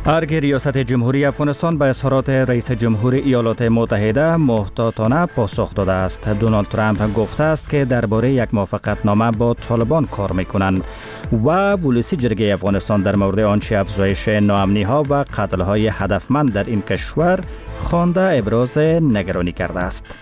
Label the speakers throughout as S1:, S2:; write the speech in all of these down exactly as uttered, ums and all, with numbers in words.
S1: ارگ ریاست جمهوری افغانستان به اظهارات رئیس جمهور ایالات متحده محتاطانه پاسخ داده است. دونالد ترامپ گفته است که درباره یک موافقتنامه با طالبان کار میکنند و پلیس جرگه افغانستان در مورد آنچه افزایش ناامنی ها و قتل های هدفمند در این کشور خوانده ابراز نگرانی کرده است.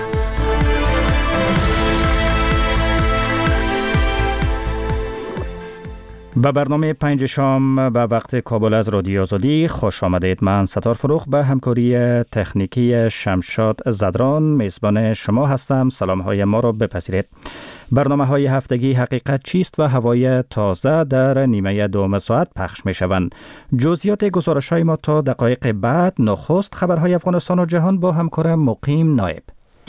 S1: به برنامه پنج شام به وقت کابل از رادیو آزادی خوش آمدید. من ستار فروخ به همکاری تکنیکی شمشاد زدران میزبان شما هستم. سلام های ما را بپذیرید. برنامه های هفتگی حقیقت چیست و هوای تازه در نیمه دوم ساعت پخش می شوند. جزئیات گزارش های ما تا دقایق بعد. نخست خبرهای افغانستان و جهان با همکار مقیم نایب.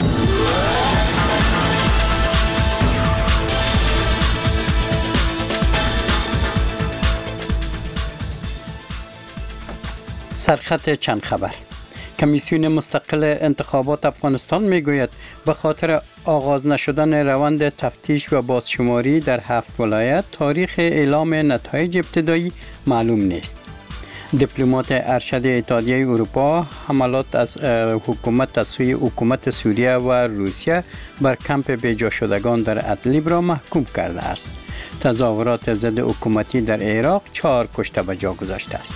S2: سرخط چند خبر. کمیسیون مستقل انتخابات افغانستان میگوید به خاطر آغاز نشدن روند تفتیش و بازشماری در هفت ولایت تاریخ اعلام نتایج ابتدایی معلوم نیست. دیپلمات ارشد اتحادیه اروپا حملات از حکومت از سوی حکومت سوریه و روسیه بر کمپ بیجا شدگان در ادلیب را محکوم کرده است. تظاهرات ضد حکومتی در عراق چهار کشته به جا گذاشته است.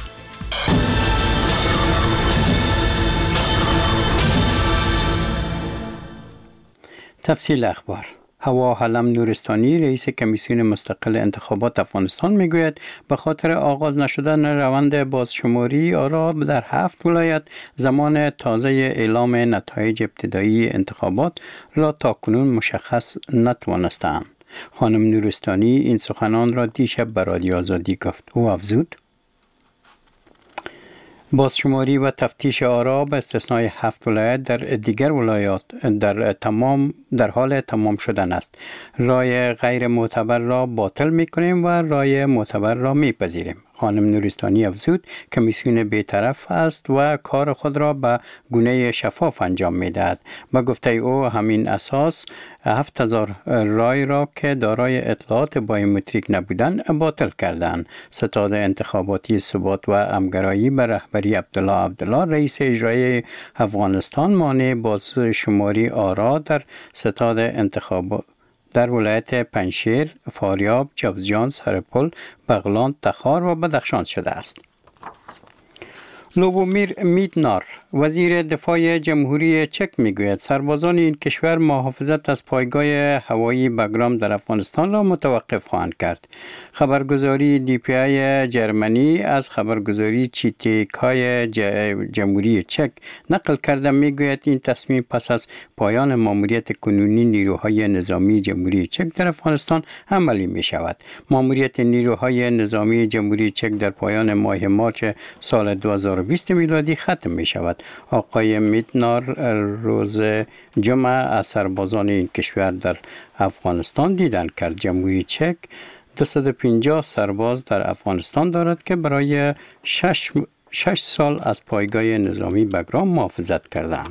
S2: تفصیل اخبار. هوا حلم نورستانی رئیس کمیسیون مستقل انتخابات افغانستان میگوید به خاطر آغاز نشدن روند بازشماری آرا در هفت ولایت زمان تازه اعلام نتایج ابتدایی انتخابات را تاکنون مشخص نتوانستند. خانم نورستانی این سخنان را دیشب به رادیو آزادی گفت. او افزود: بازشماری و تفتیش آرا به استثنای هفت ولایت در دیگر ولایات در تمام در حال تمام شدن است. رای غیر معتبر را باطل می‌کنیم و رای معتبر را می‌پذیریم. خانم نورستانی افزود کمیسیون بی‌طرف است و کار خود را به گونه شفاف انجام می‌دهد. به گفته او همین اساس هفت هزار رای را که دارای اطلاعات بایومتریک نبودند باطل کردند. ستاد انتخاباتی ثبات و همگرایی به رهبری عبدالله عبدالله رئیس اجرایی افغانستان مانع بازشماری آرا در ستاد انتخابات در ولایت پنجشیر، فاریاب، جوزجان، سرپل، بغلان، تخار و بدخشان شده است. لوبومیر میتنار وزیر دفاع جمهوری چک میگوید سربازان این کشور محافظت از پایگاه هوایی بگرام در افغانستان را متوقف خواهند کرد. خبرگزاری دی پی آی جرمنی از خبرگزاری چیتیکای جمهوری چک نقل کرده میگوید این تصمیم پس از پایان ماموریت کنونی نیروهای نظامی جمهوری چک در افغانستان عملی می شود. ماموریت نیروهای نظامی جمهوری چک در پایان ماه مارچ سال دو هزار و بیست میلادی ختم می شود. آقای میتنار روز جمعه از سربازان این کشور در افغانستان دیدن کرد. جمهوری چک دویست و پنجاه سرباز در افغانستان دارد که برای شش, شش سال از پایگاه نظامی بگرام محافظت کردند.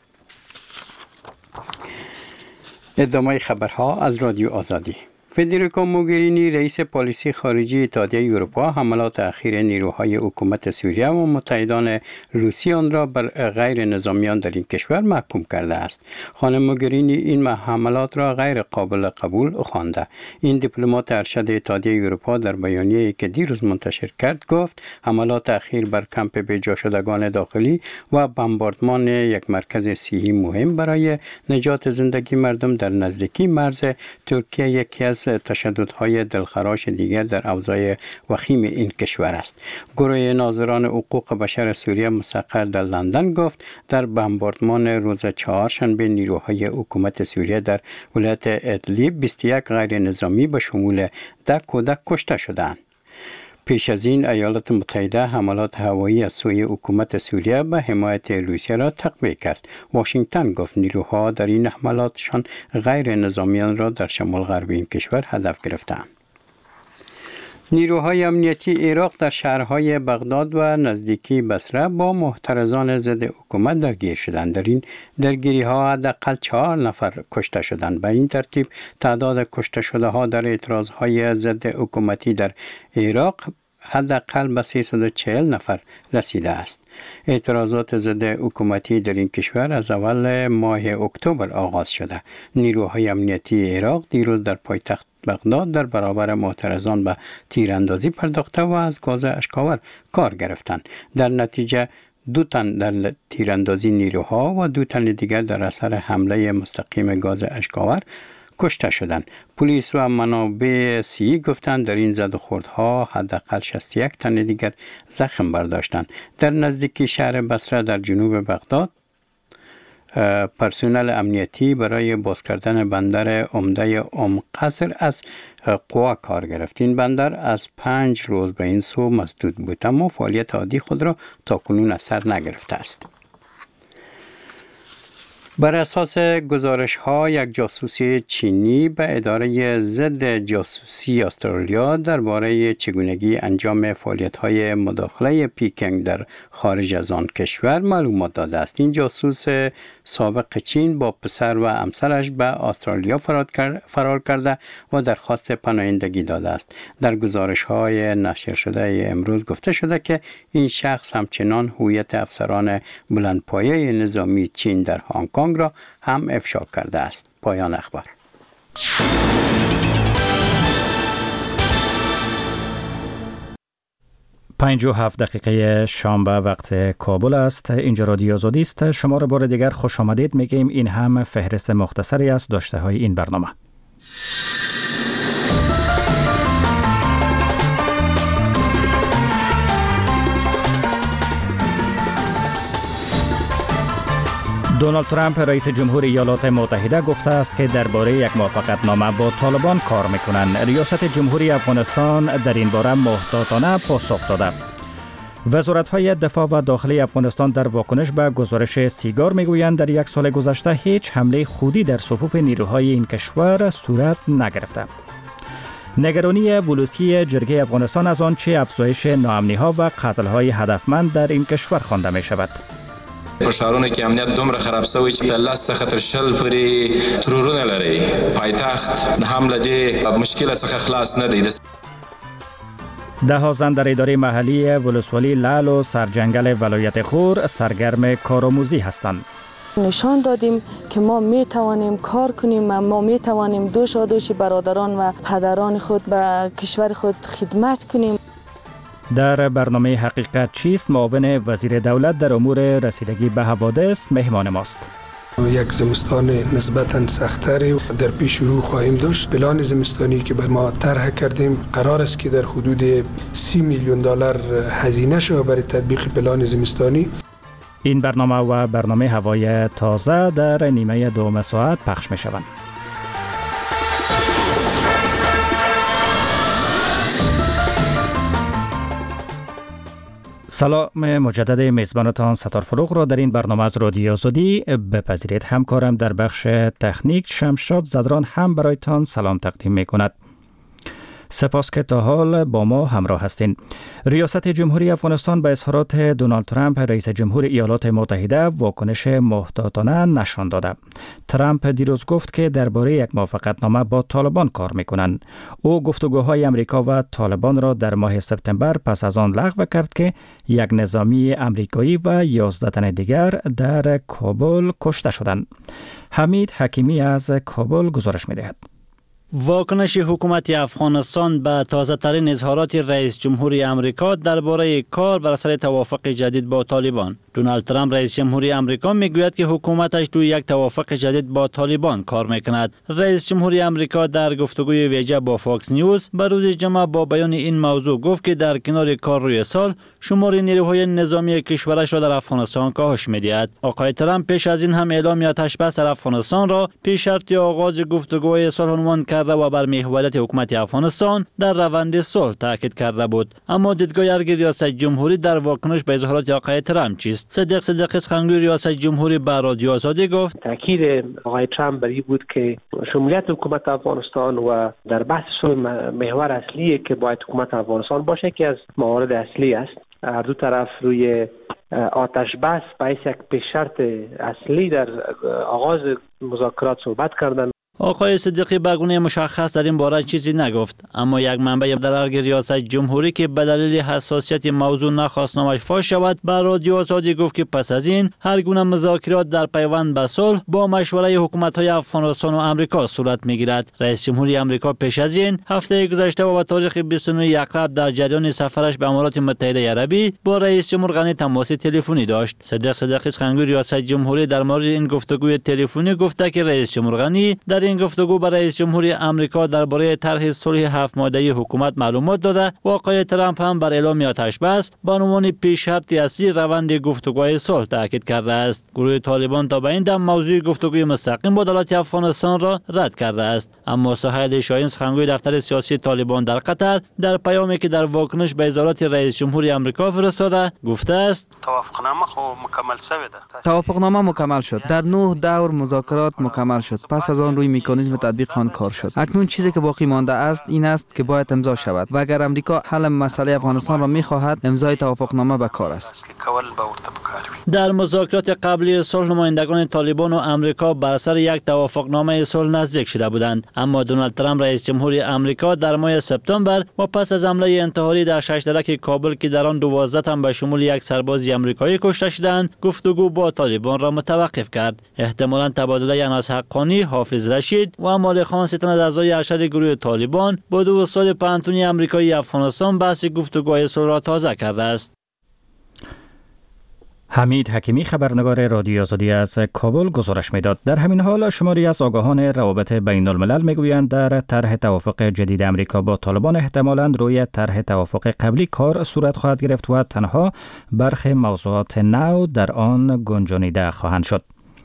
S2: ادامه خبرها از رادیو آزادی. فدریکو موگرینی رئیس پالیسی خارجی اتحادیه اروپا حملات اخیر نیروهای حکومت سوریه و متحدان روسی آن را بر غیر نظامیان در این کشور محکوم کرده است. خانم موگرینی این حملات را غیر قابل قبول خوانده. این دیپلمات ارشد اتحادیه اروپا در بیانیه‌ای که دیروز منتشر کرد گفت حملات اخیر بر کمپ بیجا شدگان داخلی و بمباردمان یک مرکز صحی مهم برای نجات زندگی مردم در نزدیکی مرز ترکیه یکی از تشددهای دلخراش دیگر در اوضاع وخیم این کشور است. گروه ناظران حقوق بشر سوریه مستقر در لندن گفت در بمباردمان روز چهارشنبه نیروهای حکومت سوریه در ولایت ادلیب بیست و یک غیر نظامی به شمول ده کودک کشته شدند. پیش از این ایالات متحده حملات هوایی از سوی حکومت سوریه به حمایت روسیه را تقویه کرد. واشنگتن گفت نیروها در این حملاتشان غیر نظامیان را در شمال غربی این کشور هدف گرفتند. نیروهای امنیتی عراق در شهرهای بغداد و نزدیکی بصره با محترزان ضد حکومت درگیر شدند. در این درگیری ها حداقل چهار نفر کشته شدند. به این ترتیب تعداد کشته شده ها در اعتراض های ضد حکومتی در عراق حداقل به سیصد و چهل نفر رسیده است. اعتراضات ضد حکومتی در این کشور از اول ماه اکتبر آغاز شده. نیروهای امنیتی عراق دیروز در پایتخت بغداد در برابر معترضان به تیراندازی پرداخته و از گاز اشکاور کار گرفتند. در نتیجه دو تن در تیراندازی نیروها و دو تن دیگر در اثر حمله مستقیم گاز اشکاور کشته شدند. پلیس و منابع سی گفتند در این زد و خوردها حداقل شصت و یک تن دیگر زخم برداشتند. در نزدیکی شهر بصره در جنوب بغداد پرسنل امنیتی برای باز کردن بندر عمده ام قصر از قوا کار گرفت. این بندر از پنج روز به این سو مسدود بود اما فعالیت عادی خود را تا کنون اثر نگرفته است. بر اساس گزارش ها یک جاسوسی چینی به اداره ضد جاسوسی استرالیا درباره چگونگی انجام فعالیت های مداخله پیکنگ در خارج از آن کشور معلومات داده است. این جاسوس سابق چین با پسر و همسرش به استرالیا فرار کرده و درخواست پناهندگی داده است. در گزارش های نشر شده امروز گفته شده که این شخص همچنان هویت افسران بلندپایه نظامی چین در هنگ کنگ را هم افشا کرده است. پایان اخبار.
S1: پنج و هفت دقیقه شنبه وقت کابل است. اینجا رادیو آزادی است. شما را بار دیگر خوش آمدید میگیم. این هم فهرست مختصری از داشته های این برنامه. دونالد ترامپ رئیس جمهور ایالات متحده گفته است که درباره یک موافقتنامه با طالبان کار میکنند. ریاست جمهوری افغانستان در این باره محتاطانه پاسخ داده. وزارت‌های دفاع و داخلی افغانستان در واکنش به گزارش سیگار میگویند در یک سال گذشته هیچ حمله خودی در صفوف نیروهای این کشور صورت نگرفته. نگرانی ولوسی جرگه افغانستان از آنچه افزایش ناامنی‌ها و قتل‌های هدفمند در این کشور خوانده می‌شود.
S3: فشارونه کې امنیت دومره خراب شوی چې د لاس څخه تر شل پورې ترورونه لري. پایتخت هم له دې مشکل څخه خلاص نه دی.
S1: ده ها زن در اداره محلی ولسوالی لعل و سرجنگل ولایت غور سرگرم کارآموزی هستند.
S4: نشان دادیم که ما می توانیم کار کنیم و ما می توانیم دوشادوش برادران و پدران خود به کشور خود خدمت کنیم.
S1: در برنامه حقیقت چیست معاون وزیر دولت در امور رسیدگی به حوادث مهمان ماست.
S5: یک زمستان نسبتاً سخت‌تر در پیش رو خواهیم داشت. پلان زمستانی که بر ما طرح کردیم قرار است که در حدود سی میلیون دلار هزینه شود برای تطبیق پلان زمستانی.
S1: این برنامه و برنامه هوای تازه در نیمه دوم ساعت پخش می شوند. سلام مجدد میزبانتان ستار فروغ را در این برنامه از رادیو آزادی بپذیرید. همکارم در بخش تکنیک شمشاد زدران هم برایتان سلام تقدیم می کند. سپاس که تا حال با ما همراه هستین. ریاست جمهوری افغانستان به اظهارات دونالد ترامپ رئیس جمهور ایالات متحده واکنش محتاطانه نشان داده. ترامپ دیروز گفت که درباره یک موافقتنامه با طالبان کار میکنند. او گفتگوهای امریکا و طالبان را در ماه سپتامبر پس از آن لغو کرد که یک نظامی امریکایی و یازده تن دیگر در کابل کشته شدند. حمید حکیمی از کابل گزارش می‌دهد.
S6: واکنش حکومت افغانستان به تازه ترین اظهارات رئیس جمهوری امریکا درباره کار بر سر توافق جدید با طالبان. دونالد ترامپ رئیس جمهوری امریکا میگوید که حکومتش روی یک توافق جدید با طالبان کار میکند. رئیس جمهوری امریکا در گفتگوی ویژه با فاکس نیوز به روز جمعه با بیان این موضوع گفت که در کنار کار روی سال شمار نیروهای نظامی کشورش را در افغانستان کاهش میدهد. آقای ترامپ پیش از این هم اعلام آتش بس در افغانستان را پیش شرط آغاز گفتگوهای صلح عنوان کرده و بر محوریت حکومت افغانستان در روند صلح تاکید کرده بود. اما دیدگاه ارگ ریاست جمهوری در واکنش به اظهارات آقای ترامپ چیست؟ صدیق صدیقی سخنگوی ریاست جمهوری به رادیو آزادی گفت
S7: تاکید آقای ترامپ بر این بود که شمولیت حکومت افغانستان و در بحث صلح محور اصلی که باید حکومت افغانستان باشه که از موارد اصلی است. هر دو طرف روی آتش بس باعث یک پیش شرط اصلی در آغاز مذاکرات صحبت کردند.
S6: آقای صدیقی به گونه مشخص در این باره چیزی نگفت، اما یک منبع در ارگ ریاست جمهوری که به دلیل حساسیت موضوع نخواست نامش فاش شود به رادیو آزادی گفت که پس از این هر گونه مذاکرات در پیوند به صلح با مشوره حکومت‌های افغانستان و آمریکا صورت می‌گیرد. رئیس جمهوری آمریکا پیش از این هفته گذشته و به تاریخ بیست و نه اکتبر در جریان سفرش به امارات متحده عربی با رئیس جمهور غنی تماس تلفنی داشت. صدیق صدیقی سخنگوی ریاست جمهوری در مورد این گفتگوی تلفنی گفته که رئیس جمهور غنی در این گفتگو با رئیس جمهوری آمریکا درباره طرح صلح هفت ماده‌ای حکومت معلومات داده و آقای ترامپ هم بر اعلام آتش بس به عنوان پیش شرط اصلی روند گفتگوهای صلح تاکید کرده است. گروه طالبان تا به این دم موضوع گفتگوی مستقیم با دولت افغانستان را رد کرده است، اما سهیل شاهین سخنگوی دفتر سیاسی طالبان در قطر در پیامی که در واکنش به اظهارات رئیس جمهوری آمریکا فرستاده گفته است
S8: توافقنامه خو مکمل شده.
S9: توافقنامه مکمل شد. در نه دور مذاکرات مکمل شد. پس از آن روی مکانیزم تطبیق آن کار شد. اکنون چیزی که باقی مانده است این است که باید امضا شود و اگر امریکا حل مسئله افغانستان را می‌خواهد امضای توافقنامه به کار است.
S6: در مذاکرات قبلی صلح نمایندگان طالبان و آمریکا بر سر یک توافقنامه صلح نزدیک شده بودند، اما دونالد ترامپ رئیس جمهوری آمریکا در ماه سپتامبر و پس از حمله انتحاری در شش درک کابل که در آن دوازده تن به شمول یک سرباز آمریکایی کشته شدند گفتگو با طالبان را متوقف کرد. احتمالاً تبادله اناس حقانی، حافظ رشید و امال خان ستن از اعضای ارشد گروه طالبان با دو استاد پانتونی آمریکایی افغانستان بحث گفتگوهای صلح را تازه کرده است.
S1: حمید حکیمی خبرنگار رادیو آزادی از کابل گزارش میداد. در همین حال شماری از آگاهان روابط بین الملل میگویند در طرح توافق جدید امریکا با طالبان احتمالاً روی طرح توافق قبلی کار صورت خواهد گرفت و تنها برخی موضوعات نو در آن گنجانیده خواهند شد.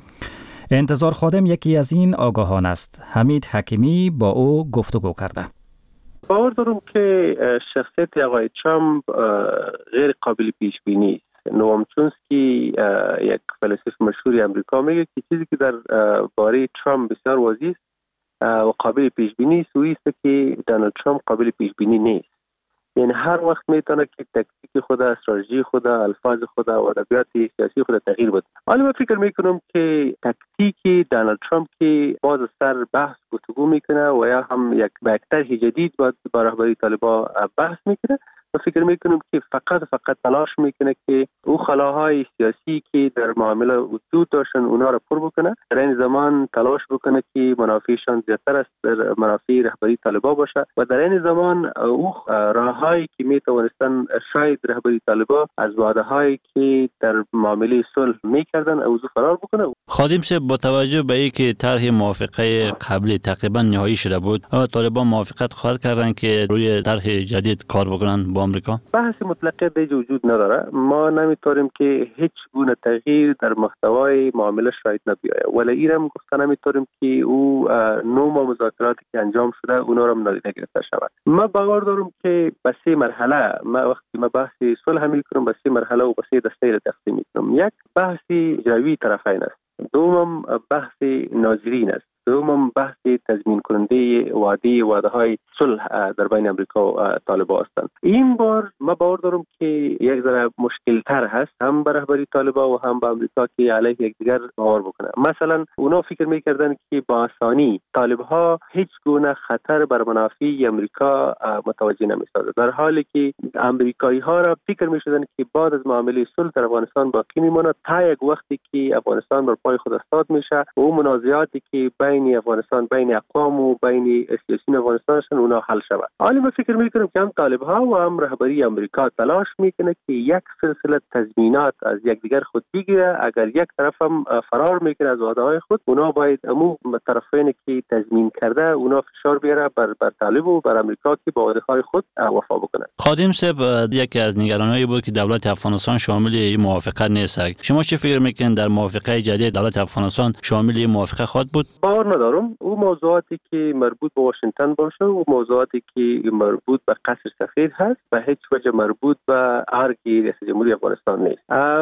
S1: انتظار خادم یکی از این آگاهان است. حمید حکیمی با او گفتگو کرده.
S7: باور دارم که شخصیت آقای ترامپ غیر قابل پیش بینی است. نوام چومسکی یک فیلسوف مشهور امریکا میگه که چیزی که در باره ترامپ بسیار واضح است و قابل پیش بینی است او است که دونالد ترامپ قابل پیش بینی نیست. یعنی هر وقت میتونه که تکتیک خود، استراتژی خود، الفاظ خود و ادبیات سیاسی خود تغییر بده. حالا من فکر میکنم که تکتیک دونالد ترامپ که باز سر بحث گفتگو میکنه و یا هم یک یک طرح جدید با رهبری طالبان بحث میکنه، و فکر میکنم که فقط فقط تلاش میکنه که او خلاهای سیاسی که در معامله وجود داشتن اونا را پر بکنه، در این زمان تلاش بکنه که منافعشان زیادتر از منافع رهبری طالبان باشه و در این زمان او راههایی که میتوانستن شاید رهبری طالبان از وعده‌هایی که در معامله صلح میکردن اوضاع فرار بکنه.
S6: خادم صاحب، با توجه به اینکه طرح موافقه قبلی تقریبا نهایی شده بود، طالبان موافقت خواهد کردن که روی طرح جدید کار بکنن با آمریکا؟
S7: بحث مطلقه دیگه وجود نداره. ما نمیتونیم که هیچ گونه تغییر در محتوای معامله شاید نبیاید، ولی ایرم گفتن نمیتونیم که او نوع مذاکراتی که انجام شده اونا رو نادیده گرفته شود. ما باور دارم که به سه مرحله، ما وقتی ما بحث صلح میکنم به سه مرحله و به سه دسته را تقسیم میکنم. یک بحث اجرایی طرفین است، دوم بحث ناظرین است، دوم بحث تضمین کننده وعده وعده های صلح در بین امریکا و طالبان هستند. این بار ما باور دارم که یک ذره مشکل تر هست، هم به رهبری طالبان و هم به امریکا که علیه یکدیگر باور بکنه. مثلا اونا فکر میکردن که با آسانی طالبها هیچ گونه خطر بر منافع امریکا متوجه نمیسازه، در حالی که امریکایی ها را فکر میشدن که بعد از معامله صلح در افغانستان باقی میمونه تا یک وقتی که افغانستان بر پای خود استاد میشه و اون منازعاتی که بین افغانستان، بین اقوام و بین سیاسیون افغانستانشون اونا حل شود. حالا من فکر میکنم که هم طالبها و هم رهبری امریکا تلاش میکنه که یک سلسله تضمینات از یکدیگر خود بگیره. اگر یک طرف هم فرار میکنه از وعده‌های خود، اونا باید امو طرفین که تضمین کرده اونا فشار بیاره بر بر طالب و بر امریکا که با وعده‌های خود وفا بکنه.
S6: خادم صاحب، یکی از نگرانی‌های بود که دولت افغانستان شامل این موافقت نیست. شما چه فکر میکنید در موافقه جدید دولت افغانستان شامل این موافقه خواهد بود؟
S7: باور ندارم. او موضوعاتی که مربوط به واشنگتن باشه و موضوعاتی که مربوط به قصر سفید هست به هیچ وجه مربوط به ارگ رئیس جمهوری افغانستان نیست.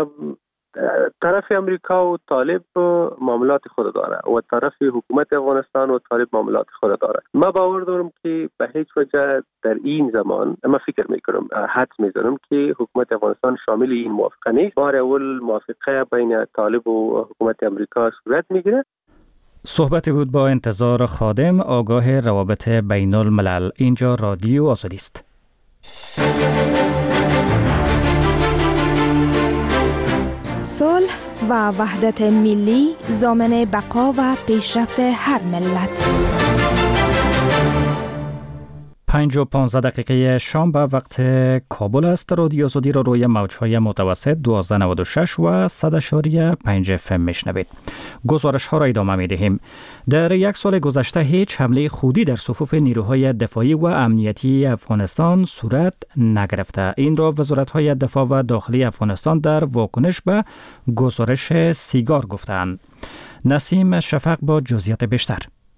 S7: طرف امریکا و طالب معاملات خود داره و طرف حکومت افغانستان و طالب معاملات خود داره. ما باور دارم که به هیچ وجه در این زمان، ما فکر میکنم حد میزنم که حکومت افغانستان شامل این موافقه نیست. بار اول موافقه بین طالب و حکومت امریکا صورت میگیره.
S1: صحبتی بود با انتظار خادم، آگاه روابط بین الملل. اینجا رادیو آزادی است.
S10: صلح و وحدت ملی ضامن بقا و پیشرفت هر ملت.
S1: پنج و پانزده دقیقه شام به وقت کابل است. رادیو آزادی را روی موج‌های متوسط دوازده نود و شش و صد اشاریه پنج اف ام میشنوید. گزارش ها را ادامه می دهیم. در یک سال گذشته هیچ حمله خودی در صفوف نیروهای دفاعی و امنیتی افغانستان صورت نگرفته. این را وزارت‌های دفاع و داخلی افغانستان در واکنش به گزارش سیگار گفتند. نسیم شفق با جزئیات بیشتر.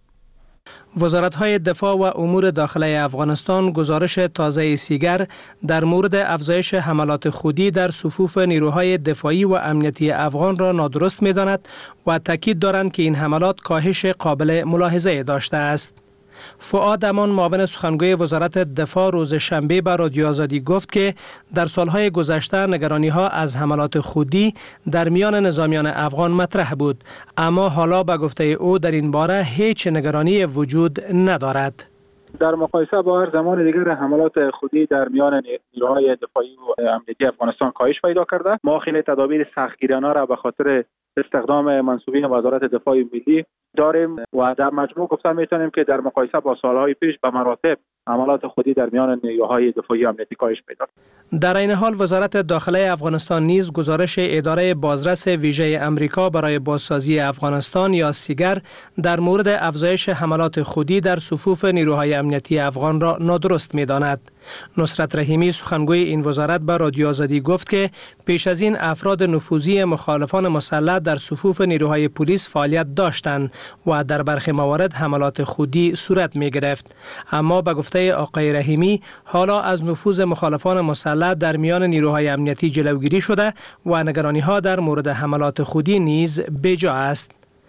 S11: وزارت‌های دفاع و امور داخلی افغانستان گزارش تازه سیگر در مورد افزایش حملات خودی در صفوف نیروهای دفاعی و امنیتی افغان را نادرست می‌داند و تاکید دارند که این حملات کاهش قابل ملاحظه داشته است. فؤاد امان، معاون سخنگوی وزارت دفاع، روز شنبه به رادیو آزادی گفت که در سالهای گذشته نگرانی‌ها از حملات خودی در میان نظامیان افغان مطرح بود، اما حالا به گفته او در این باره هیچ نگرانی وجود ندارد.
S12: در مقایسه با هر زمان دیگر حملات خودی در میان نیروهای دفاعی و امنیتی افغانستان کاهش پیدا کرده. ما خیلی تدابیر سختگیرانه را به خاطر استخدام منصوبین وزارت دفاع ملی داریم و در مجموع گفته میتونیم که در مقایسه با سالهای پیش به مراتب حملات خودی در میان نیروهای دفاعی امنیتی کاهش پیدا کرد.
S11: در این حال وزارت داخلی افغانستان نیز گزارش اداره بازرس ویژه امریکا برای بازسازی افغانستان یا سیگر در مورد افزایش حملات خودی در صفوف نیروهای امنیتی افغان را نادرست می‌داند. نصرت رحیمی، سخنگوی این وزارت، به رادیو آزادی گفت که پیش از این افراد نفوذی مخالفان مسلح در صفوف نیروهای پلیس فعالیت داشتند و در برخی موارد حملات خودی صورت می گرفت. اما به گفته آقای رحیمی حالا از نفوذ مخالفان مسلح در میان نیروهای امنیتی جلوگیری شده و نگرانی‌ها در مورد حملات خودی نیز بی‌جا است.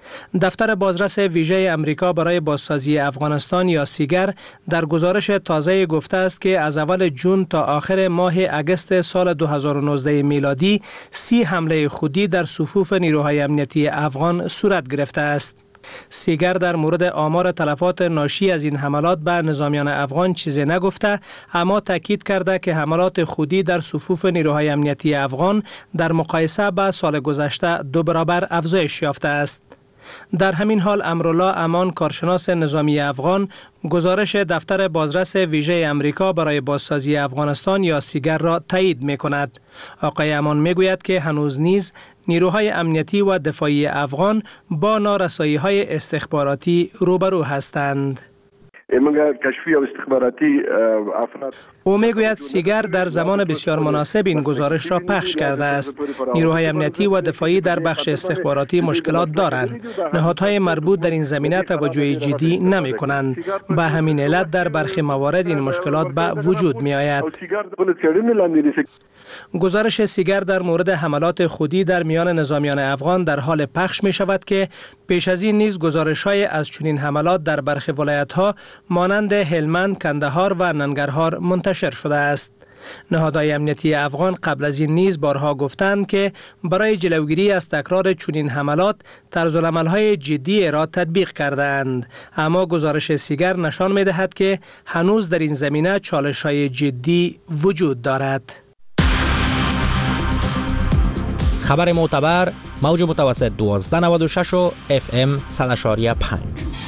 S11: دفتر بازرس ویژه امریکا برای بازسازی افغانستان یا سیگر در گزارش تازه گفته است که از اول جون تا آخر ماه اگست سال دو هزار و نوزده میلادی سی حمله خودی در صفوف نیروهای امنیتی افغان صورت گرفته است. سیگر در مورد آمار تلفات ناشی از این حملات به نظامیان افغان چیزی نگفته، اما تاکید کرده که حملات خودی در صفوف نیروهای امنیتی افغان در مقایسه با سال گذشته دو برابر افزایش یافته است. در همین حال امرالله امان، کارشناس نظامی افغان، گزارش دفتر بازرس ویژه امریکا برای بازسازی افغانستان یا سیگر را تایید می کند. آقای امان می گوید که هنوز نیز نیروهای امنیتی و دفاعی افغان با نارسایی های استخباراتی روبرو هستند.
S13: کشفی و استخباراتی افراد.
S11: او میگوید سیگر در زمان بسیار مناسب این گزارش را پخش کرده است. نیروهای امنیتی و دفاعی در بخش استخباراتی مشکلات دارند. نهادهای مربوط در این زمینه توجه جدی نمی کنند. به همین علت در برخی موارد این مشکلات به وجود می آید. گزارش سیگر در مورد حملات خودی در میان نظامیان افغان در حال پخش می شود که پیش از این نیز گزارش‌های از چنین حملات در برخی ولایت‌ها مانند هلمند، کندهار و ننگرهار منتشر شده است. نهادهای امنیتی افغان قبل از این نیز بارها گفتند که برای جلوگیری از تکرار چنین حملات طرزالعمل‌های جدی را تطبیق کردند، اما گزارش سیگر نشان می‌دهد که هنوز در این زمینه چالش‌های جدی وجود دارد.
S14: خبر معتبر، موج متوسط دوازده نود و شش و اف ام صد اشاریه پنج.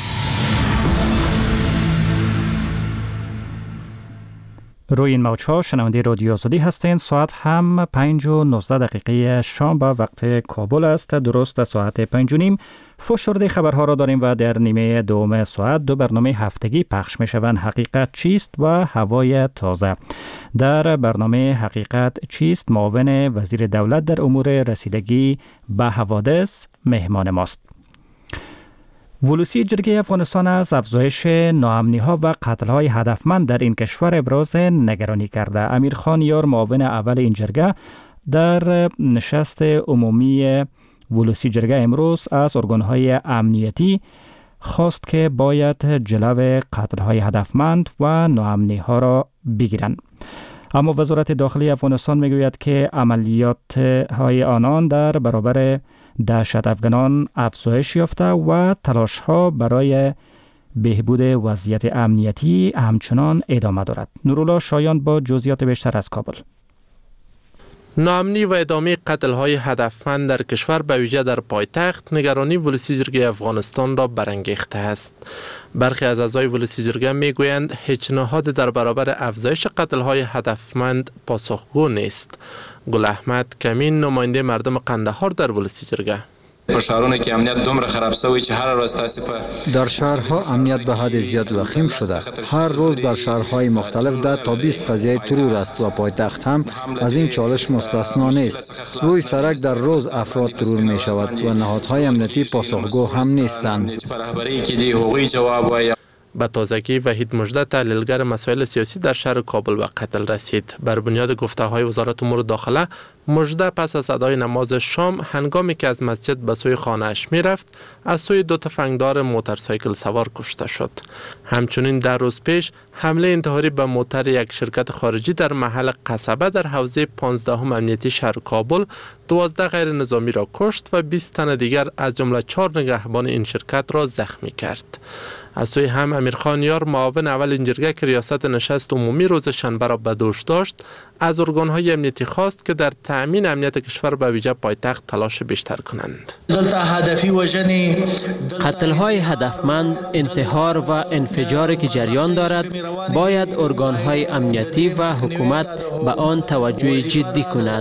S1: روی این موج‌ها شنونده رادیو آزادی هستین. ساعت هم پنج و نوزده دقیقه شام به وقت کابل است. درست ساعت پنج و نیم فشرده خبرها را داریم و در نیمه دوم ساعت دو برنامه هفتگی پخش می شوند. حقیقت چیست و هوای تازه. در برنامه حقیقت چیست معاون وزیر دولت در امور رسیدگی به حوادث مهمان ماست. ولوسی جرگه افغانستان از افزایش ناامنی‌ها و قتل‌های هدفمند در این کشور ابراز نگرانی کرده. امیر خان یار، معاون اول این جرگه، در نشست عمومی ولوسی جرگه امروز از ارگان‌های امنیتی خواست که باید جلو قتل‌های هدفمند و ناامنی‌ها را بگیرند. اما وزارت داخلی افغانستان میگوید که عملیات های آنان در برابر دهشت افغانان افزایش یافته و تلاش‌ها برای بهبود وضعیت امنیتی همچنان ادامه دارد. نورالله شایان با جزئیات بیشتر از کابل.
S15: ناامنی و ادامه قتل‌های هدفمند در کشور به ویژه در پایتخت نگرانی ولسی جرگه افغانستان را برانگیخته است. برخی از اعضای ولسی جرگه میگویند هیچ نهاد در برابر افزایش قتل‌های هدفمند پاسخگو نیست. گل احمد کمین نماینده مردم قندهار در ولسی جرگه:
S3: فشارونه که امنیت دومره خراب شوی چې هر روز تاسو په
S16: در شهرها امنیت به حد زیاد وخیم شده. هر روز در شهرهای مختلف ده تا بیست قضیه ترور است و پایتخت هم از این چالش مستثنا نیست. روی سرک در روز افراد ترور می شود و نهادهای امنیتی پاسخگو هم نیستند.
S15: به تازگی وحید مژده تحلیلگر مسائل سیاسی در شهر کابل به قتل رسید. بر بنیاد گفته‌های وزارت امور داخله، مژده پس از ادای نماز شام هنگامی که از مسجد به سوی خانه‌اش می‌رفت، از سوی دو تفنگدار موتورسایکل سوار کشته شد. همچنین در روز پیش حمله انتحاری به موتر یک شرکت خارجی در محل قصبه در حوزه پانزدهم امنیتی شهر کابل دوازده غیر نظامی را کشت و بیست تن دیگر از جمله چهار نگهبان این شرکت را زخمی کرد. از سوی هم امیرخان یار معاون اول این جرگه که ریاست نشست عمومی روز شنبه را به دوش داشت، از ارگان‌های امنیتی خواست که در تأمین امنیت کشور به ویژه پایتخت تلاش بیشتر کنند.
S17: قتل‌های هدفمند، انتحار و انفجاری که جریان دارد، باید ارگان‌های امنیتی و حکومت به آن توجه جدی کند.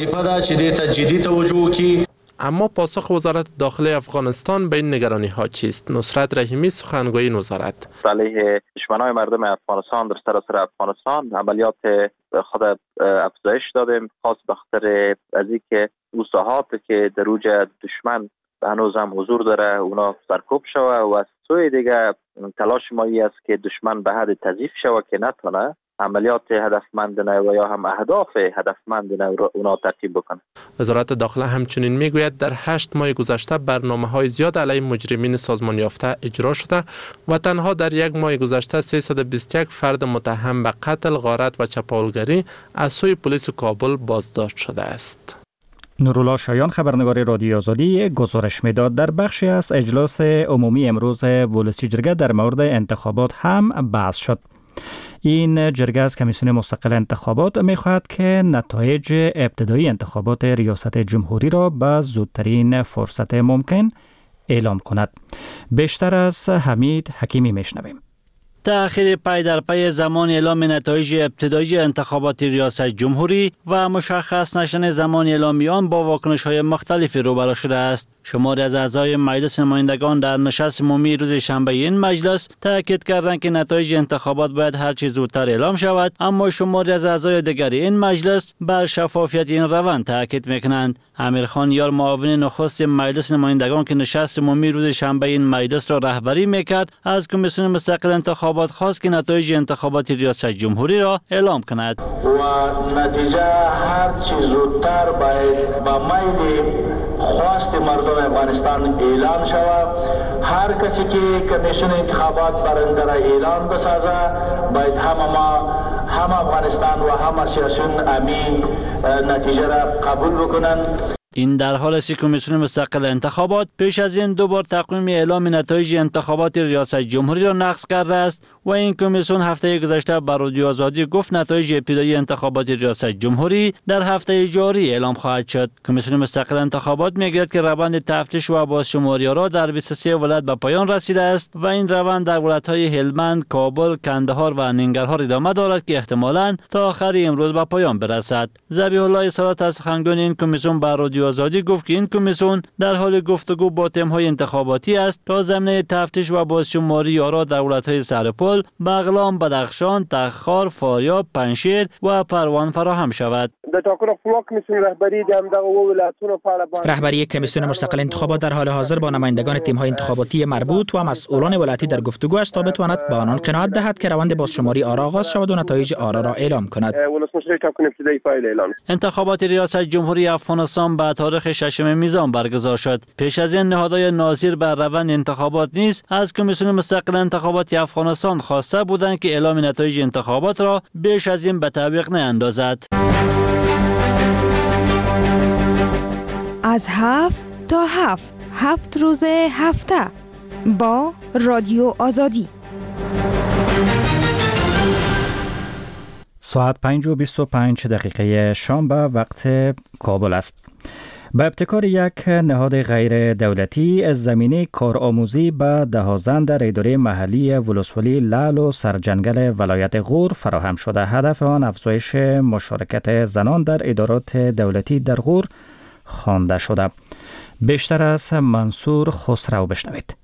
S15: اما پاسخ وزارت داخلی افغانستان به این نگرانی ها چیست؟ نصرت رحیمی سخنگوی وزارت:
S18: علیه دشمنان مردم افغانستان در سراسر افغانستان عملیات خود افزایش دادیم، خاص به خاطر از اینکه اوساحاتی که در اوج دشمن هنوز هم حضور داره اونا سرکوب شوه و از سوی دیگه تلاش ما ای است که دشمن به حد تضعیف شوه که نتونه عملیات هدفمند و یا هم اهداف هدفمند اونا تعقیب بکنه.
S15: وزارت داخله همچنین میگوید در هشت ماه گذشته برنامه‌های زیاد علیه مجرمین سازمان یافته اجرا شده و تنها در یک ماه گذشته سیصد و بیست و یک فرد متهم به قتل، غارت و چپاولگری از سوی پلیس کابل بازداشت شده است.
S1: نورالله شایان خبرنگار رادیو آزادی گزارش میداد. در بخشی از اجلاس عمومی امروز ولسی جرگه در مورد انتخابات هم بحث شد. این جرگه از کمیسیون مستقل انتخابات می‌خواهد که نتایج ابتدایی انتخابات ریاست جمهوری را به زودترین فرصت ممکن اعلام کند. بیشتر از حمید حکیمی میشنویم.
S6: تأخیر پی در پی زمان اعلام نتایج ابتدایی انتخابات ریاست جمهوری و مشخص نشدن زمان اعلام آن با واکنش‌های مختلفی روبرو شده است. شماری از اعضای مجلس نمایندگان در نشست عمومی روز شنبه این مجلس تاکید کردند که نتایج انتخابات باید هر چه زودتر اعلام شود، اما شماری از اعضای دیگر این مجلس بر شفافیت این روند تاکید می‌کنند. امیرخان یار معاون نخست مجلس نمایندگان که نشست عمومی روز شنبه این مجلس را رهبری می‌کرد، از کمیسیون مستقل انتخابات خواست که نتایج انتخابات ریاست جمهوری را اعلام کند.
S19: و نتیجه هر چه زودتر باید با میل خواست مردم افغانستان اعلام شود. هر کسی که کمیسیون انتخابات برنده را اعلام بسازه باید همه ما هم افغانستان و هم سیاسیون امین نتیجه را قبول بکنند.
S6: این در حال است که کمیسیون مستقل انتخابات پیش از این دو بار تقویم اعلام نتایج انتخابات ریاست جمهوری را نقض کرده است و این کمیسیون هفته گذشته بر رادیو آزادی گفت نتایج ابتدایی انتخابات ریاست جمهوری در هفته جاری اعلام خواهد شد. کمیسیون مستقل انتخابات میگوید که روند تفتیش و بازشماری را در بیست و سه ولایت به پایان رسیده است و این روند در ولایت‌های هلمند، کابل، کندهار و ننگرهار ادامه دارد که احتمالاً تا آخر امروز به پایان برسد. ذبیح الله سادات از سخنگوی این کمیسیون بر رادیو آزادی گفت که این کمیسیون در حال گفتگو با تیم‌های انتخاباتی است تا زمینه تفتیش و بازشماری آرا در ولایت‌های سرپل، بغلان، بدخشان، تخار، فاریاب، پنجشیر و پروان فراهم شود.
S20: رهبری کمیسیون مستقل انتخابات در حال حاضر با نمایندگان تیم‌های انتخاباتی مربوط و مسئولان ولایتی در گفتگو است تا بتواند به آنان قناعت دهد که روند بازشماری آرا آغاز شود و نتایج آرا را اعلام کند.
S6: انتخابات ریاست جمهوری افغانستان به تاریخ ششم میزان برگزار شد. پیش از این نهادهای ناظر بر روند انتخابات نیز از کمیسیون مستقل انتخابات افغانستان خواسته بودند که اعلام نتایج انتخابات را بیش از این به تعویق نیندازد.
S10: از هفت تا هفت هفت روز هفته با رادیو آزادی.
S1: ساعت پنج و بیست و پنج دقیقه شام به وقت کابل است. به ابتکار یک نهاد غیر دولتی از زمینه کارآموزی به ده زن در اداره محلی ولسوالی لعل و سرجنگل ولایت غور فراهم شده. هدف آن افزایش مشارکت زنان در ادارات دولتی در غور خوانده شده. بیشتر از منصور خسرو بشنوید.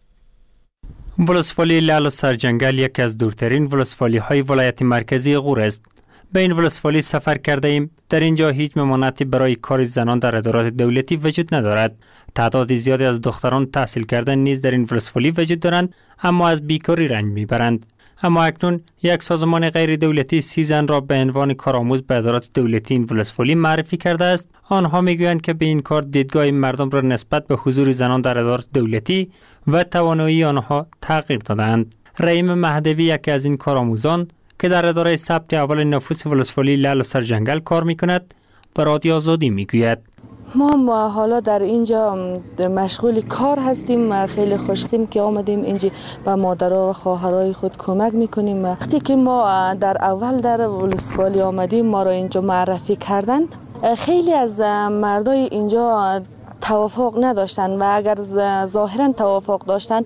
S21: ولسوالی لعل و سرجنگل یکی از دورترین ولسوالی های ولایت مرکزی غور است. به این ولسوالی سفر کرده ایم. در اینجا هیچ ممانعتی برای کار زنان در ادارات دولتی وجود ندارد. تعداد زیادی از دختران تحصیل کرده نیز در این ولسوالی وجود دارند، اما از بیکاری رنج میبرند. اما اکنون یک سازمان غیر دولتی سی زن را به عنوان کارآموز به ادارات دولتی این ولسوالی معرفی کرده است. آنها میگویند که به این کار دیدگاه مردم را نسبت به حضور زنان در ادارات دولتی و توانایی آنها تغییر دادند. رحیم مهدوی یکی از این کارآموزان که در اداره ثبت اول نفوس ولسوالی لعل و سرجنگل کار میکند به رادیو آزادی میگوید.
S4: ما حالا در اینجا مشغول کار هستیم. خیلی خوشحالیم که آمدیم اینجا به مادرها و خواهرای خود کمک میکنیم. وقتی که ما در اول در ولسوالی آمدیم ما را اینجا معرفی کردن، خیلی از مردای اینجا توافق نداشتن و اگر ظاهرا توافق داشتن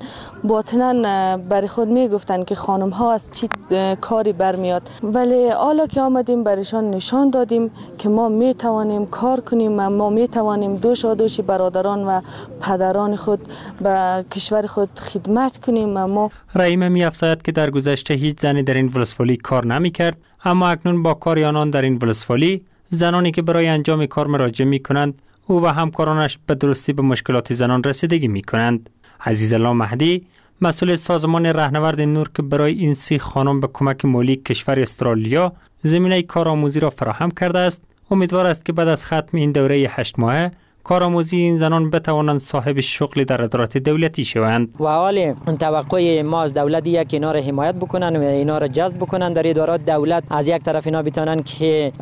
S4: باطنا برای خود میگفتن که خانم ها از چی کاری برمیاد. ولی حالا که آمدیم برایشان نشان دادیم که ما میتوانیم کار کنیم، ما میتوانیم دوشادوش برادران و پدران خود به کشور خود خدمت کنیم. ما
S21: رحیم می‌افزاید که در گذشته هیچ زنی در این ولسوالی کار نمی‌کرد، اما اکنون با کار آنان در این ولسوالی زنانی که برای انجام کار مراجعه می‌کنند او و همکارانش به درستی به مشکلات زنان رسیدگی می کنند. عزیزالله مهدی مسئول سازمان رهنورد نور که برای این سی خانم به کمک مالی کشور استرالیا زمینه کارآموزی را فراهم کرده است، امیدوار است که بعد از ختم این دوره هشت ماهه کارآموزی این زنان بتوانند صاحب شغل در ادارات دولتی شوند.
S22: و حال توقع ما از دولت یک که اینا را حمایت بکنن و اینا را جذب بکنن در ادارات دولت. از یک طرف اینا بتونن که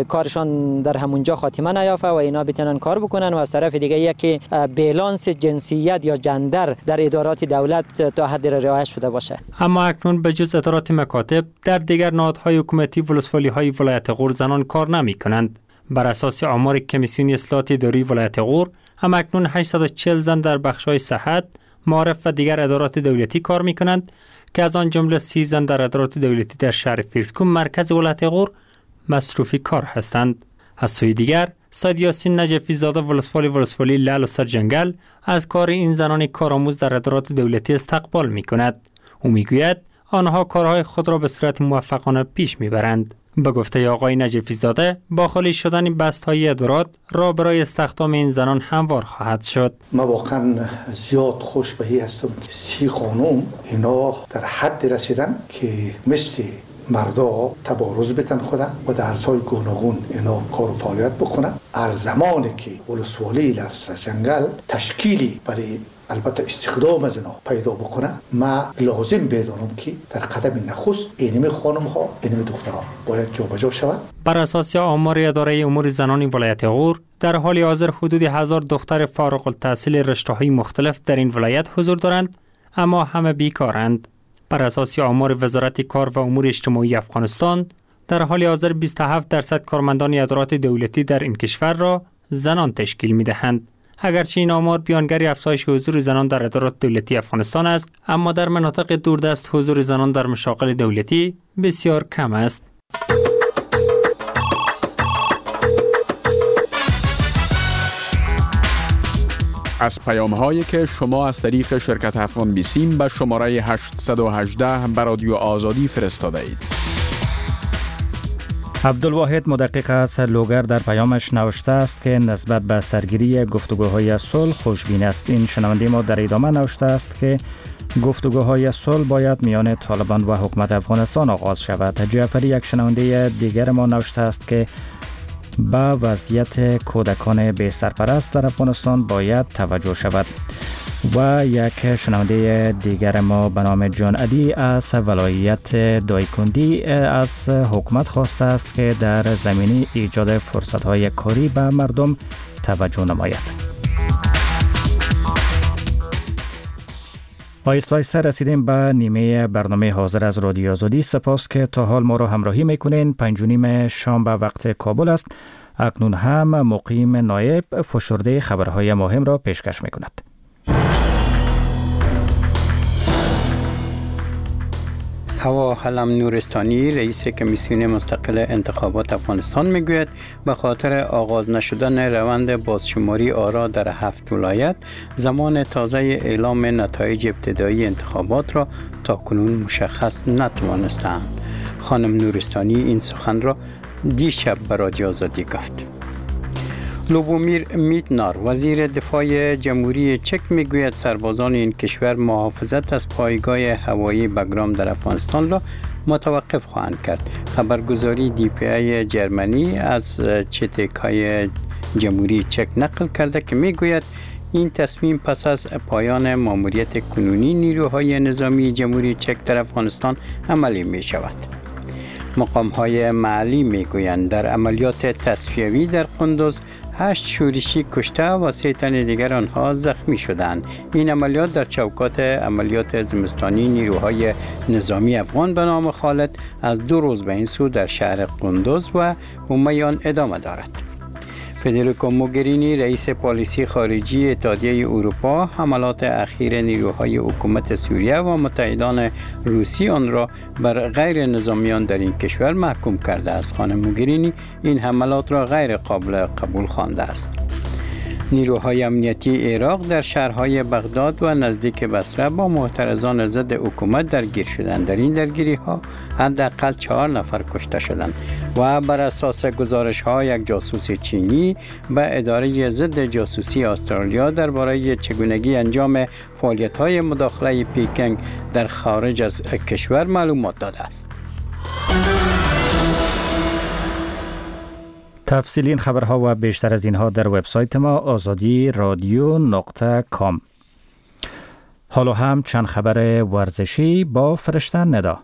S22: کارشان در همونجا خاتمه نیافته و اینا بتونن کار بکنن و از طرف دیگه یک که بالانس جنسیت یا جندر در ادارات دولت تا حد رعایت شده باشه.
S21: اما اکنون به جز ادارات مکاتب در دیگر نهادهای حکومتی ولسوالی های ولایت غور زنان کار نمی کنند. بر اساس آمار کمیسیون اصلاحات اداری ولایت غور هم اکنون هشتصد و چهل زن در بخش‌های صحت، معارف و دیگر ادارات دولتی کار می‌کنند که از آن جمله سی زن در ادارات دولتی در شهر فیرسکون مرکز ولایت غور مصروفی کار هستند. از سوی دیگر سید یاسین نجفی زاده ولسوالی ولسوالی لعل و سرجنگل از کار این زنان کارآموز در ادارات دولتی استقبال می‌کند. او می‌گوید آنها کارهای خود را به صورت موفقانه پیش می‌برند. به گفته آقای نجفی زاده با خالی شدن بست‌های ادارات را برای استخدام این زنان هموار خواهد شد.
S23: من واقعا زیاد خوشبختی هستم که سی خانم اینا در حد رسیدن که مثل مردا تبارز بتن خودن و در سای گوناگون اینا کار و فعالیت بکنن. هر زمانی که ولسوالی لعل سرجنگل تشکیلی برای البته استخدام از اینا پیدا بکنه، ما لازم بدانم که در قدم نخست اینمی خانم ها اینمی دختران باید جابجا شود.
S21: بر اساس آمار اداره امور زنان ولایت غور در حال حاضر حدود هزار دختر فارغ التحصیل رشته‌های مختلف در این ولایت حضور دارند، اما همه بیکارند. بر اساس آمار وزارت کار و امور اجتماعی افغانستان در حال حاضر بیست و هفت درصد کارمندان ادارات دولتی در این کشور را زنان تشکیل می‌دهند. اگرچه این آمار بیانگر افزایش حضور زنان در ادارات دولتی افغانستان است، اما در مناطق دوردست حضور زنان در مشاغل دولتی بسیار کم است.
S24: از پیام هایی که شما از طریق شرکت افغان بیسیم به شماره هشتصد و هجده به رادیو آزادی فرستاده اید.
S1: عبدالواحد مدقق از لوگر در پیامش نوشته است که نسبت به سرگیری گفتگوهای صلح خوشبین است. این شنونده ما در ادامه نوشته است که گفتگوهای صلح باید میان طالبان و حکومت افغانستان آغاز شود. جعفری یک شنونده دیگر ما نوشته است که به وضعیت کودکان بی سرپرست در افغانستان باید توجه شود. و یک شنونده دیگر ما به نام جان علی از ولایت دایکندی از حکومت خواسته است که در زمینه ایجاد فرصت‌های کاری به مردم توجه نماید. آیسته آیسته رسیدیم به نیمه برنامه حاضر از رادیو آزادی. سپاس که تا حال ما را همراهی میکنین. پنج و نیم شام به وقت کابل است. اکنون هم مقیم نایب فشرده خبرهای مهم را پیشکش میکند.
S2: هوا حلم نورستانی رئیس کمیسیون مستقل انتخابات افغانستان میگوید به خاطر آغاز نشدن روند بازشماری آرا در هفت ولایت زمان تازه اعلام نتایج ابتدایی انتخابات را تا کنون مشخص نتوانستند. خانم نورستانی این سخن را دیشب به رادیو آزادی گفت. لوبومیر میتنار وزیر دفاع جمهوری چک میگوید سربازان این کشور محافظت از پایگاه هوایی بگرام در افغانستان را متوقف خواهند کرد. خبرگزاری دی پی ای جرمنی از چتکای جمهوری چک نقل کرده که میگوید این تصمیم پس از پایان ماموریت کنونی نیروهای نظامی جمهوری چک در افغانستان عملی می شود. مقام‌های محلی میگویند در عملیات تصفیوی در قندوز هشت شورشی کشته و سه تن دیگر آنها زخمی شدند. این عملیات در چوکات عملیات زمستانی نیروهای نظامی افغان به نام خالد از دو روز به این سو در شهر قندوز و همیان ادامه دارد. فدریکو موگرینی رئیس پالیسی خارجی اتحادیه اروپا حملات اخیر نیروهای حکومت سوریه و متحدان روسی آن را بر غیر نظامیان در این کشور محکوم کرده است. خانم موگرینی این حملات را غیر قابل قبول خوانده است. نیروهای امنیتی عراق در شهرهای بغداد و نزدیک بصره با معترضان ضد حکومت درگیر شدند. در این درگیری ها حداقل چهار نفر کشته شدند و بر اساس گزارش ها یک جاسوس چینی به اداره ضد جاسوسی استرالیا درباره چگونگی انجام فعالیت های مداخله پکینگ در خارج از کشور معلومات داده است.
S1: تفصیل این خبرها و بیشتر از اینها در وبسایت ما آزادی رادیو نقطه کام. حالا هم چند خبر ورزشی با فرشته ندا.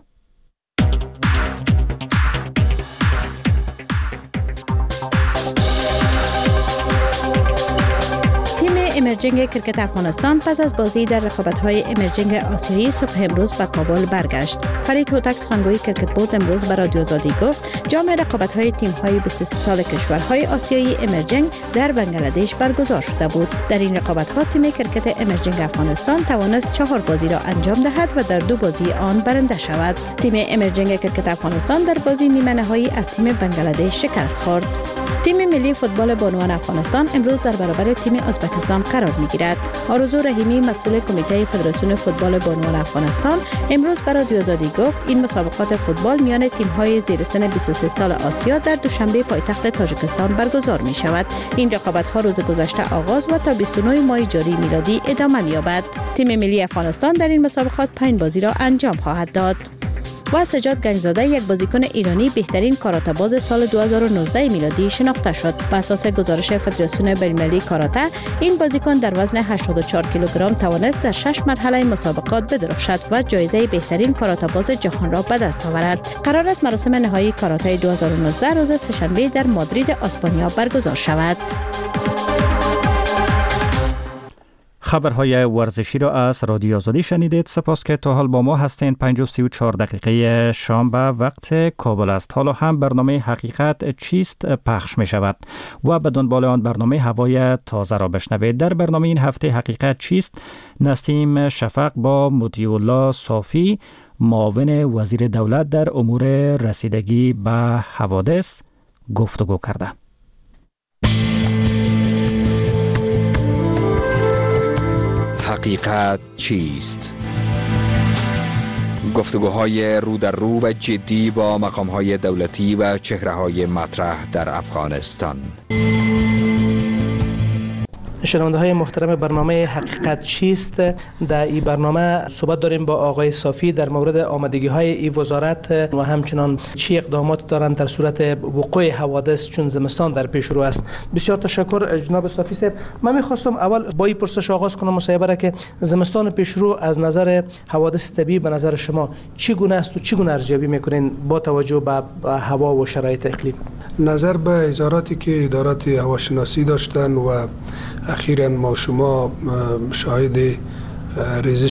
S5: امرجنگ کرکت افغانستان پس از بازی در رقابت‌های امرجنگ آسیایی صبح امروز به کابل برگشت. فرید هوتک سخنگوی کرکت بورد امروز به رادیو آزادی گفت جام رقابت‌های تیم‌های بیست و سه سال کشورهای آسیایی امرجنگ در بنگلادش برگزار شده بود. در این رقابت‌ها تیم کرکت امرجنگ افغانستان توانست چهار بازی را انجام دهد و در دو بازی آن برنده شود. تیم امرجنگ کرکت افغانستان در بازی نیمه نهایی از تیم بنگلادش شکست خورد. تیم ملی فوتبال بانوان افغانستان امروز در برابر تیم ازبکستان قرار می‌گیرد. آرزو رحیمی مسئول کمیته فدراسیون فوتبال بانوان افغانستان امروز به رادیو آزادی گفت این مسابقات فوتبال میان تیم‌های زیر سن بیست و سه سال آسیا در دوشنبه پایتخت تاجیکستان برگزار می‌شود. این رقابت‌ها روز گذشته آغاز و تا بیست و نه ماه جاری میلادی ادامه می‌یابد. تیم ملی افغانستان در این مسابقات پنج بازی را انجام خواهد داد. و سجاد گنجزاده یک بازیکن ایرانی بهترین کاراته باز سال دو هزار و نوزده میلادی شناخته شد. بر اساس گزارش فدراسیون بین‌المللی کاراته این بازیکن در وزن هشتاد و چهار کیلوگرم توانست در شش مرحله مسابقات بدرخشد و جایزه بهترین کاراته باز جهان را به دست آورد. قرار است مراسم نهایی کاراته دو هزار و نوزده روز سه‌شنبه در مادرید اسپانیا برگزار شود.
S1: خبرهای ورزشی را از رادیو آزادی شنیدید. سپاس که تا حال با ما هستین. پنج و سی و چهار دقیقه شام به وقت کابل است. حالا هم برنامه حقیقت چیست پخش می شود و به دنبال آن برنامه هوای تازه را بشنوید. در برنامه این هفته حقیقت چیست نسیم شفق با مطیع الله صافی معاون وزیر دولت در امور رسیدگی به حوادث گفتگو کرده.
S24: حقیقت چیست؟ گفتگوهای رو در رو و جدی با مقام‌های دولتی و چهره‌های مطرح در افغانستان.
S11: شنونده های محترم برنامه حقیقت چیست؟ در این برنامه صحبت داریم با آقای صافی در مورد آمادگی های این وزارت و همچنان چی اقدامات دارند در صورت وقوع حوادث چون زمستان در پیش رو است. بسیار تشکر جناب صافی صاحب. من میخواستم اول با این پرسش آغاز کنم مصاحبه را که زمستان پیش رو از نظر حوادث طبیعی به نظر شما چی گونه است و چی گونه ارزیابی میکنین با توجه به هوا و شرایط اقلیم؟
S8: نظر به اداراتی که ادارات هواشناسی داشتن و اخیراً ما شما شاهد ریزش